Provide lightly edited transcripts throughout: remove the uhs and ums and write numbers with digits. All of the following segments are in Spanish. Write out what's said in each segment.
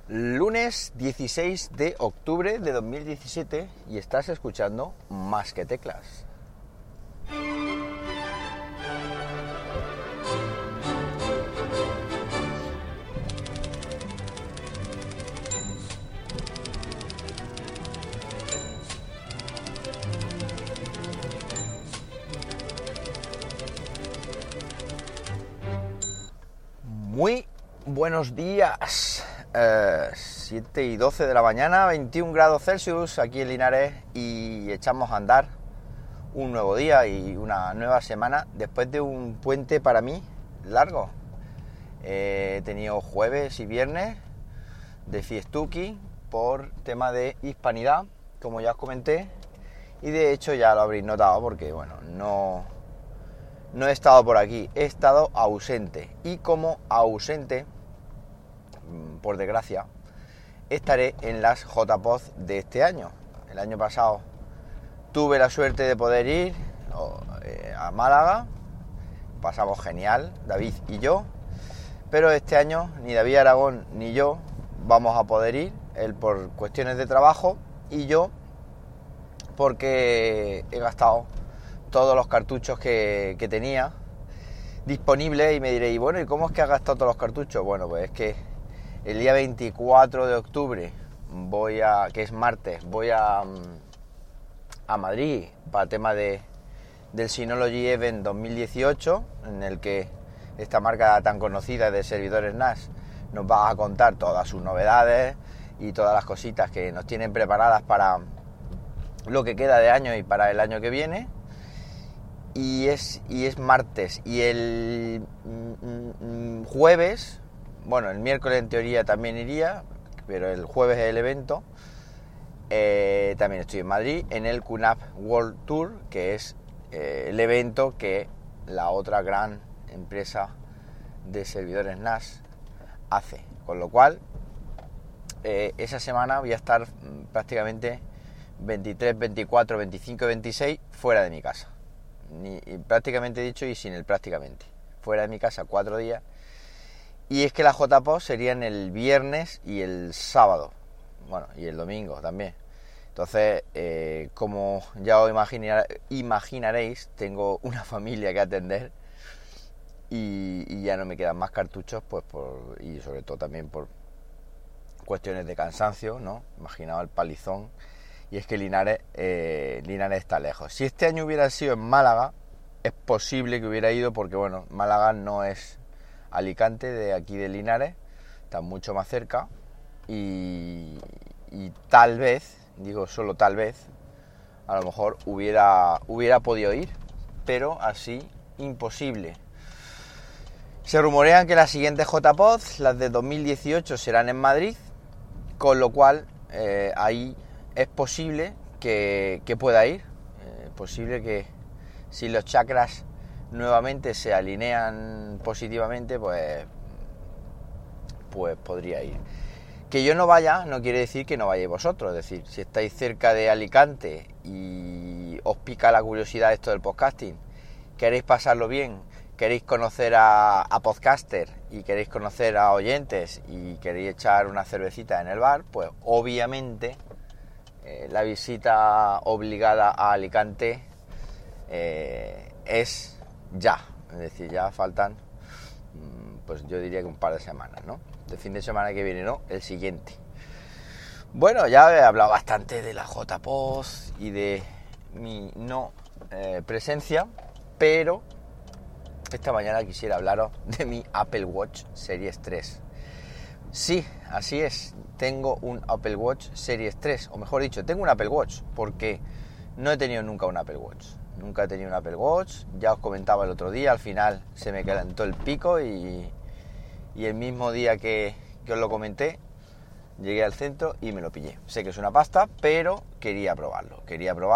Lunes 16 de octubre de 2017 y estás escuchando Más que Teclas. Muy buenos días. 7 y 12 de la mañana, 21 grados Celsius aquí en Linares y echamos a andar un nuevo día y una nueva semana después de un puente para mí largo. He tenido jueves y viernes de fiestuki por tema de hispanidad, como ya os comenté, y de hecho ya lo habréis notado porque bueno, no he estado por aquí, he estado ausente y como ausente, por desgracia, estaré en las JPOZ de este año. El año pasado tuve la suerte de poder ir a Málaga, pasamos genial, David y yo, pero este año ni David Aragón ni yo vamos a poder ir, él por cuestiones de trabajo y yo porque he gastado todos los cartuchos que tenía disponibles y me diréis, bueno, ¿y cómo es que has gastado todos los cartuchos? Bueno, pues es que el día 24 de octubre que es martes, voy a Madrid para el tema del Synology Event 2018, en el que esta marca tan conocida de servidores NAS nos va a contar todas sus novedades y todas las cositas que nos tienen preparadas para lo que queda de año y para el año que viene. Y es martes y el jueves, bueno, el miércoles en teoría también iría, pero el jueves es el evento. También estoy en Madrid en el QNAP World Tour, que es el evento que la otra gran empresa de servidores NAS hace. Con lo cual, esa semana voy a estar prácticamente 23, 24, 25 y 26 fuera de mi casa. Prácticamente dicho y sin el prácticamente. Fuera de mi casa 4 días. Y es que las JPOZ serían el viernes y el sábado. Bueno, y el domingo también. Entonces, como ya os imaginaréis, tengo una familia que atender. Y ya no me quedan más cartuchos, pues y sobre todo también por cuestiones de cansancio, ¿no? Imaginaos el palizón. Y es que Linares está lejos. Si este año hubiera sido en Málaga, es posible que hubiera ido porque, bueno, Málaga no es Alicante, de aquí de Linares, está mucho más cerca y tal vez, digo solo tal vez, a lo mejor hubiera podido ir, pero así imposible. Se rumorean que las siguientes JPOZ, las de 2018, serán en Madrid, con lo cual ahí es posible que pueda ir, posible que si los chakras nuevamente se alinean positivamente, pues podría ir. Que yo no vaya no quiere decir que no vayáis vosotros, es decir, si estáis cerca de Alicante y os pica la curiosidad esto del podcasting, queréis pasarlo bien, queréis conocer a podcaster y queréis conocer a oyentes y queréis echar una cervecita en el bar, pues obviamente la visita obligada a Alicante es ya, es decir, ya faltan, pues yo diría que un par de semanas, ¿no? El fin de semana que viene, no, el siguiente. Bueno, ya he hablado bastante de la JPOZ y de mi no presencia, pero esta mañana quisiera hablaros de mi Apple Watch Series 3. Sí, así es, tengo un Apple Watch Series 3, o mejor dicho, tengo un Apple Watch, porque no he tenido nunca un Apple Watch. Nunca he tenido un Apple Watch, ya os comentaba el otro día, al final se me calentó el pico y el mismo día que os lo comenté, llegué al centro y me lo pillé. Sé que es una pasta, pero quería probarlo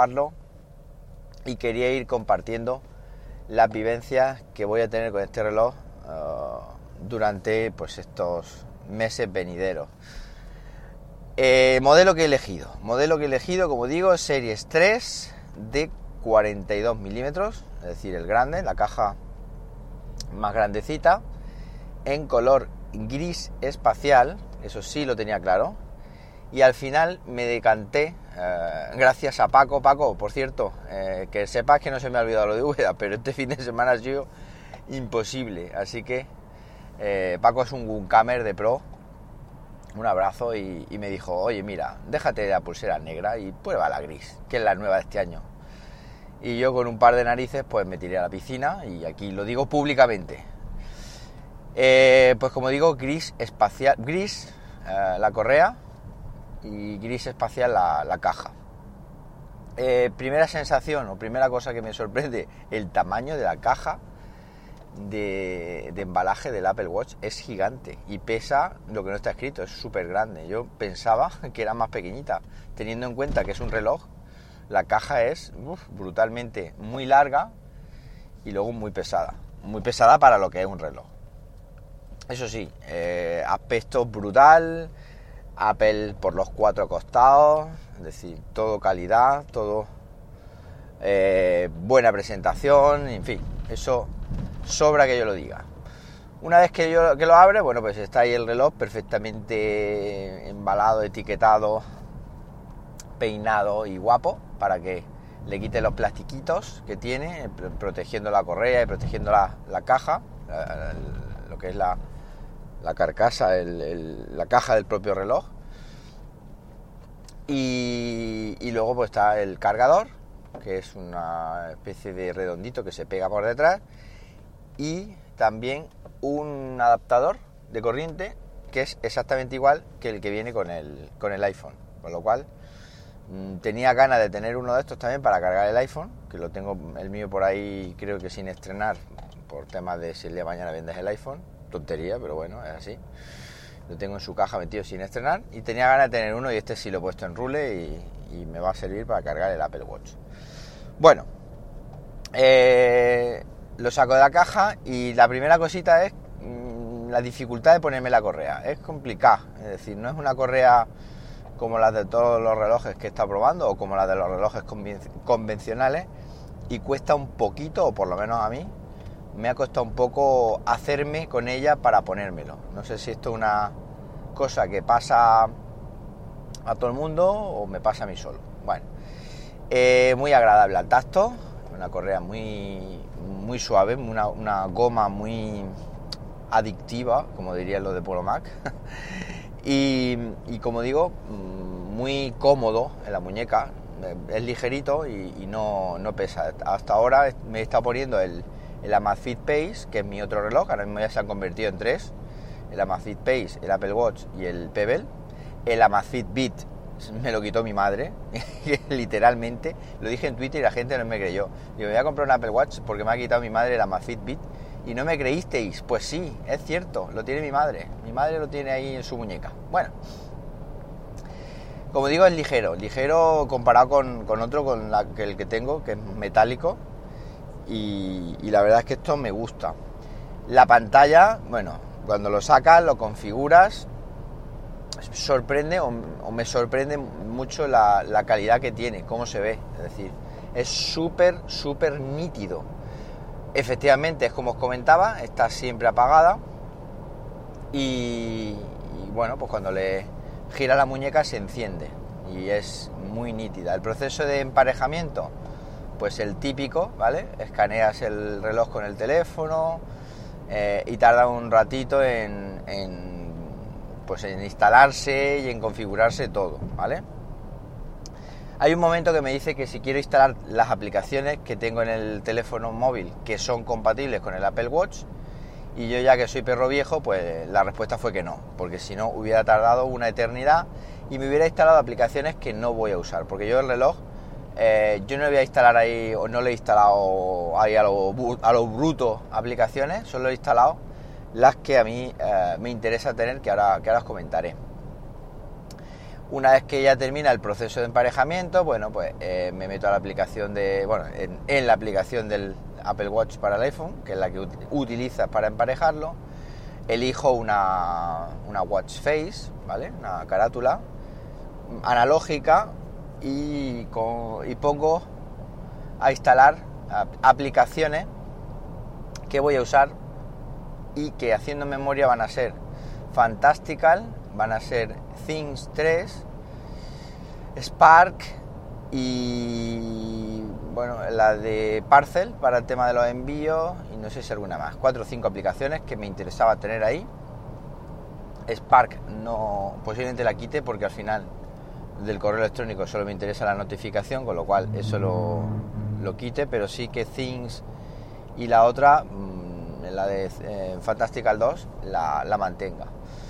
y quería ir compartiendo las vivencias que voy a tener con este reloj durante pues estos meses venideros. Modelo que he elegido, como digo, Series 3 de 42 milímetros, es decir, el grande, la caja más grandecita, en color gris espacial, eso sí lo tenía claro. Y al final me decanté, gracias a Paco. Paco, por cierto, que sepas que no se me ha olvidado lo de Úbeda, pero este fin de semana ha sido imposible. Así que Paco es un Guncamer de pro. Un abrazo y me dijo, oye, mira, déjate de la pulsera negra y prueba la gris, que es la nueva de este año. Y yo con un par de narices pues me tiré a la piscina y aquí lo digo públicamente. Pues como digo, gris espacial, gris la correa y gris espacial la caja. Primera sensación o primera cosa que me sorprende, el tamaño de la caja de embalaje del Apple Watch es gigante y pesa lo que no está escrito, es súper grande. Yo pensaba que era más pequeñita, teniendo en cuenta que es un reloj. La caja es brutalmente muy larga y luego muy pesada para lo que es un reloj. Eso sí, aspecto brutal, Apple por los 4 costados, es decir, todo calidad, todo buena presentación, en fin, eso sobra que yo lo diga. Una vez que lo abre, bueno, pues está ahí el reloj perfectamente embalado, etiquetado, peinado y guapo, para que le quite los plastiquitos que tiene, protegiendo la correa y protegiendo la caja, lo que es la carcasa, la caja del propio reloj. Y luego pues está el cargador, que es una especie de redondito que se pega por detrás, y también un adaptador de corriente que es exactamente igual que el que viene con el iPhone, con lo cual tenía ganas de tener uno de estos también para cargar el iPhone, que lo tengo el mío por ahí creo que sin estrenar, por temas de si el día de mañana vendes el iPhone, tontería, pero bueno, es así. Lo tengo en su caja metido sin estrenar y tenía ganas de tener uno, y este sí lo he puesto en rule y me va a servir para cargar el Apple Watch. Bueno, lo saco de la caja y la primera cosita es la dificultad de ponerme la correa. Es complicada, es decir, no es una correa como las de todos los relojes que he estado probando o como las de los relojes convencionales, y cuesta un poquito, o por lo menos a mí me ha costado un poco hacerme con ella para ponérmelo. No sé si esto es una cosa que pasa a todo el mundo o me pasa a mí solo. Bueno, muy agradable al tacto, una correa muy, muy suave, una goma muy adictiva, como dirían los de Polo Mac. y como digo, muy cómodo en la muñeca, es ligerito y no pesa. Hasta ahora me he estado poniendo el Amazfit Pace, que es mi otro reloj, ahora mismo ya se han convertido en 3, el Amazfit Pace, el Apple Watch y el Pebble. El Amazfit Beat me lo quitó mi madre, literalmente, lo dije en Twitter y la gente no me creyó. Digo, me voy a comprar un Apple Watch porque me ha quitado mi madre el Amazfit Beat, y no me creísteis. Pues sí, es cierto, lo tiene mi madre lo tiene ahí en su muñeca. Bueno, como digo, es ligero comparado con otro, con el que tengo, que es metálico. Y la verdad es que esto me gusta. La pantalla, bueno, cuando lo sacas, lo configuras, sorprende o me sorprende mucho la calidad que tiene, cómo se ve. Es decir, es súper nítido. Efectivamente, es como os comentaba, está siempre apagada y bueno, pues cuando le gira la muñeca se enciende y es muy nítida. El proceso de emparejamiento, pues el típico, ¿vale? Escaneas el reloj con el teléfono y tarda un ratito en instalarse y en configurarse todo, ¿vale? Hay un momento que me dice que si quiero instalar las aplicaciones que tengo en el teléfono móvil que son compatibles con el Apple Watch, y yo, ya que soy perro viejo, pues la respuesta fue que no, porque si no hubiera tardado una eternidad y me hubiera instalado aplicaciones que no voy a usar, porque yo el reloj yo no voy a instalar ahí, o no le he instalado ahí a lo bruto aplicaciones, solo he instalado las que a mí me interesa tener, que ahora os comentaré. Una vez que ya termina el proceso de emparejamiento, bueno, pues me meto a la aplicación en la aplicación del Apple Watch para el iPhone, que es la que utilizas para emparejarlo. Elijo una watch face, ¿vale? Una carátula analógica y pongo a instalar aplicaciones que voy a usar y que, haciendo memoria, van a ser Fantastical, van a ser Things 3, Spark y bueno, la de Parcel para el tema de los envíos y no sé si alguna más, 4 o 5 aplicaciones que me interesaba tener ahí. Spark no, posiblemente la quite porque al final del correo electrónico solo me interesa la notificación, con lo cual eso lo quite, pero sí que Things y la otra, la de Fantastical 2, la mantenga.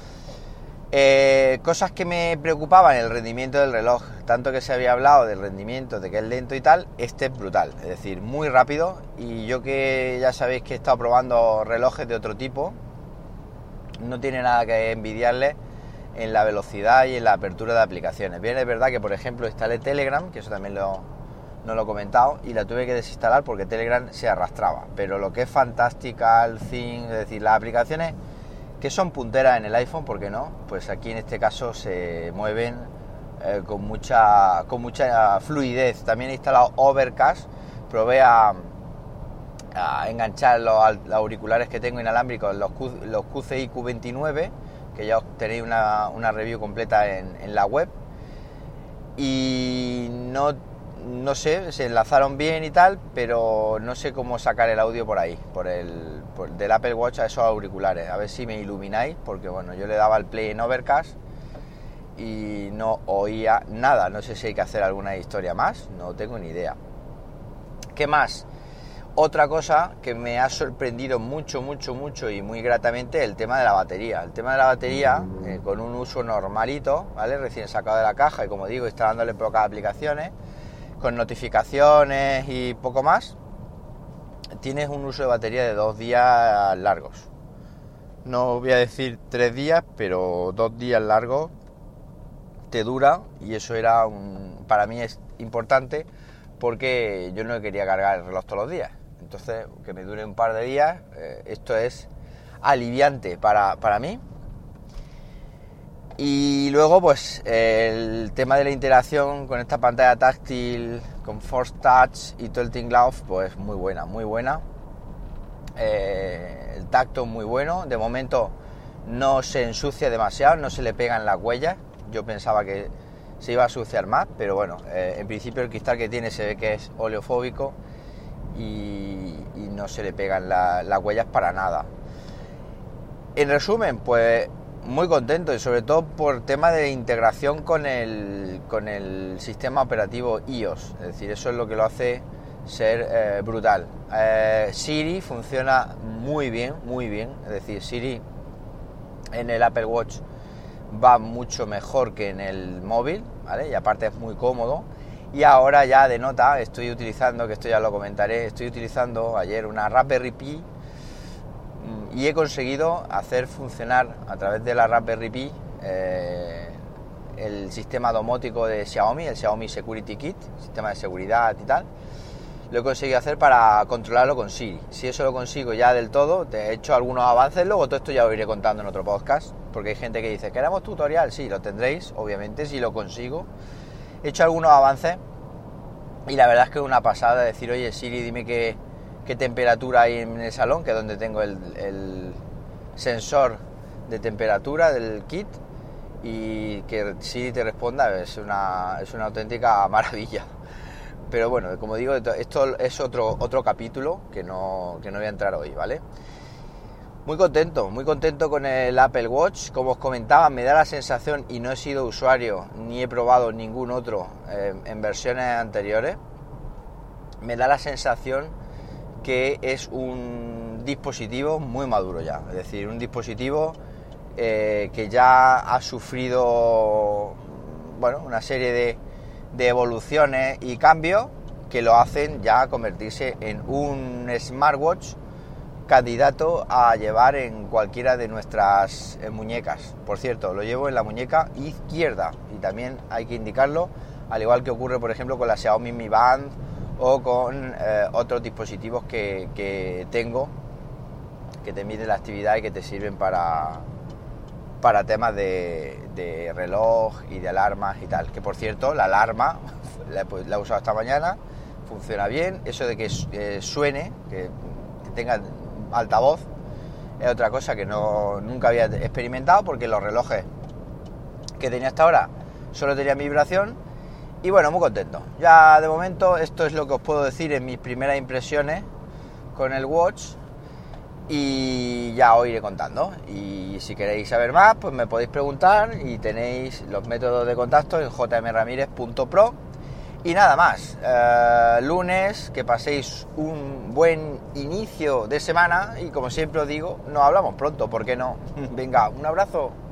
Cosas que me preocupaban, el rendimiento del reloj, tanto que se había hablado del rendimiento, de que es lento y tal, este es brutal, es decir, muy rápido. Y yo, que ya sabéis que he estado probando relojes de otro tipo, no tiene nada que envidiarle en la velocidad y en la apertura de aplicaciones. Bien, es verdad que por ejemplo instalé Telegram, que eso también no lo he comentado, y la tuve que desinstalar porque Telegram se arrastraba, pero lo que es Fantastical, Things, es decir, las aplicaciones que son punteras en el iPhone, ¿por qué no? Pues aquí en este caso se mueven con mucha fluidez. También he instalado Overcast, probé a enganchar los auriculares que tengo inalámbricos, los QCI Q29, que ya tenéis una review completa en la web, y no sé, se enlazaron bien y tal, pero no sé cómo sacar el audio por ahí, del Apple Watch a esos auriculares. A ver si me ilumináis, porque bueno, yo le daba el play en Overcast y no oía nada. No sé si hay que hacer alguna historia más, no tengo ni idea. ¿Qué más? Otra cosa que me ha sorprendido mucho y muy gratamente, el tema de la batería. El tema de la batería, con un uso normalito, ¿vale? Recién sacado de la caja y, como digo, instalándole pocas aplicaciones, con notificaciones y poco más, tienes un uso de batería de 2 días largos. No voy a decir 3 días, pero 2 días largos te dura, y eso para mí es importante, porque yo no quería cargar el reloj todos los días. Entonces, que me dure un par de días, esto es aliviante para mí. Y luego, pues, el tema de la interacción con esta pantalla táctil, con Force Touch y todo el tinglado, pues muy buena. El tacto muy bueno. De momento no se ensucia demasiado, no se le pegan las huellas. Yo pensaba que se iba a asociar más, pero bueno, en principio el cristal que tiene se ve que es oleofóbico y no se le pegan las huellas para nada. En resumen, pues muy contento, y sobre todo por tema de integración con el sistema operativo iOS, es decir, eso es lo que lo hace ser brutal. Siri funciona muy bien, es decir, Siri en el Apple Watch va mucho mejor que en el móvil, ¿vale? Y aparte es muy cómodo. Y ahora ya de nota estoy utilizando, que esto ya lo comentaré, estoy utilizando ayer una Raspberry Pi, y he conseguido hacer funcionar a través de la Raspberry Pi el sistema domótico de Xiaomi, el Xiaomi Security Kit, sistema de seguridad y tal. Lo he conseguido hacer para controlarlo con Siri. Si eso lo consigo ya del todo, te he hecho algunos avances, luego todo esto ya lo iré contando en otro podcast, porque hay gente que dice, ¿queremos tutorial? Sí, lo tendréis, obviamente, si lo consigo. He hecho algunos avances y la verdad es que es una pasada decir, oye Siri, dime qué temperatura hay en el salón, que es donde tengo el sensor de temperatura del kit, y que Siri te responda es una auténtica maravilla. Pero bueno, como digo, esto es otro capítulo que no voy a entrar hoy, ¿vale? Muy contento con el Apple Watch. Como os comentaba, me da la sensación, y no he sido usuario ni he probado ningún otro en versiones anteriores, me da la sensación que es un dispositivo muy maduro ya, es decir, un dispositivo que ya ha sufrido, bueno, una serie de evoluciones y cambios que lo hacen ya convertirse en un smartwatch candidato a llevar en cualquiera de nuestras muñecas. Por cierto, lo llevo en la muñeca izquierda, y también hay que indicarlo, al igual que ocurre por ejemplo con la Xiaomi Mi Band o con otros dispositivos que tengo, que te miden la actividad y que te sirven para temas de reloj y de alarmas y tal. Que por cierto, la alarma la he usado esta mañana, funciona bien. Eso de que suene, que tenga altavoz, es otra cosa que nunca había experimentado, porque los relojes que tenía hasta ahora solo tenía vibración. Y bueno, muy contento. Ya de momento esto es lo que os puedo decir en mis primeras impresiones con el Watch. Y ya os iré contando. Y si queréis saber más, pues me podéis preguntar y tenéis los métodos de contacto en jmramirez.pro. Y nada más, lunes, que paséis un buen inicio de semana y como siempre os digo, nos hablamos pronto, ¿por qué no? Venga, un abrazo.